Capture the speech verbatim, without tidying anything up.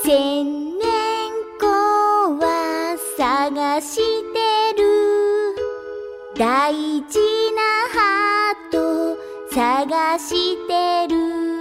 千年子は探してる、大事なハート探してる。